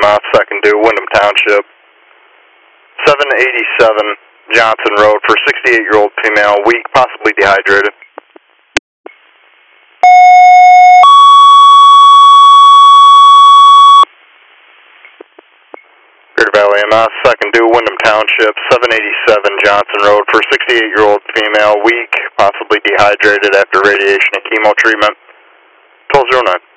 EMS, second due, Wyndham Township, 787 Johnson Road for 68-year-old female, weak, possibly dehydrated. Greater Valley EMS, second due, Wyndham Township, 787 Johnson Road for 68-year-old female, weak, possibly dehydrated after radiation and chemo treatment, 1209.